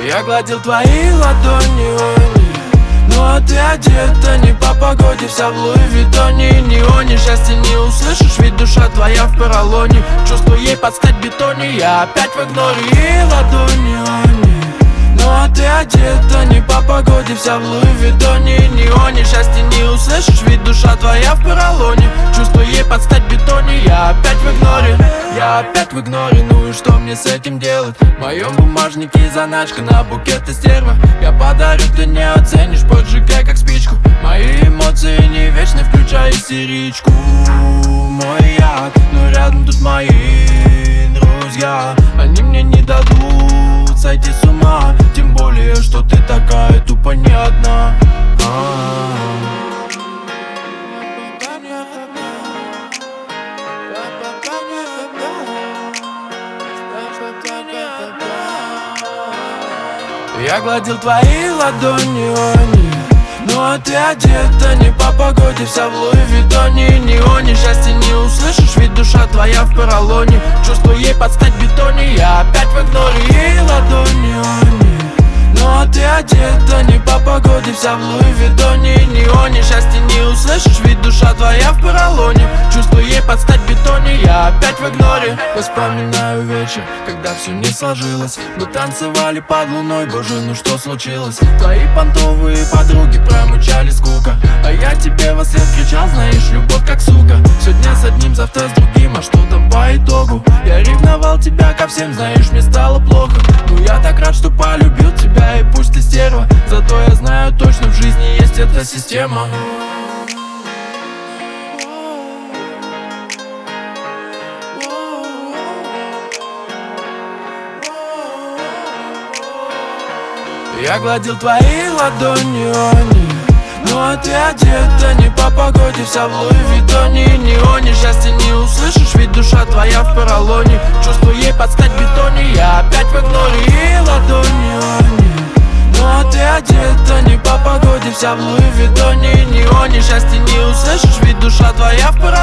Я гладил твои ладони, ну а ты одета не по погоде, вся в Луи Виттоне и неоне. Счастья не услышишь, ведь душа твоя в поролоне. Чувство ей под стать бетоне, я опять в игноре и ладони. Ну а ты одета не по погоде, вся в Луи Виттоне и неоне. Счастья не услышишь, ведь душа твоя в поролоне. Чувство ей под стать бетоне, я опять в игноре. Я опять в игноре, ну и что мне с этим делать? В моем бумажнике заначка на букет и стерва. Я подарю, ты не оценишь, поджигай как спичку. Мои эмоции не вечны, включай истеричку. Мой яд, но рядом тут мои друзья. Они мне не дадут сойти с ума, тем более, что ты такая тупо не одна. Я гладил твои ладони, ну а ты одета не по погоде, вся в Луи Виттоне и неоне. Счастья не услышишь, ведь душа твоя в поролоне. Чувство ей под стать бетоне, я опять в игноре и ладони. Ну а ты одета не по погоде, вся в Луи Виттоне и неоне. Счастья не услышишь, ведь душа твоя в поролоне. Чувство ей под стать бетоне, я опять в игноре. Я вспоминаю вечер, когда все не сложилось. Мы танцевали под луной, боже, ну что случилось? Твои понтовые подруги промычали скука, а я тебе во след кричал, знаешь, любовь как сука. Сегодня с одним, завтра с другим, а что там по итогу? Я ревновал тебя ко всем, знаешь, мне стало плохо. Ну я так рад, что полюбил тебя, и пусть ты стерва, зато я знаю точно, в жизни есть эта система. Я гладил твои ладони, ну а ты одета не по погоде, вся в Луи Виттоне и неоне. Счастья не услышишь, ведь душа твоя в поролоне. Чувство ей под стать бетоне, я опять в игноре и ладони. Ну а ты одета не по погоде, вся в Луи Виттоне и неоне. Счастья не услышишь, ведь душа твоя в поролоне.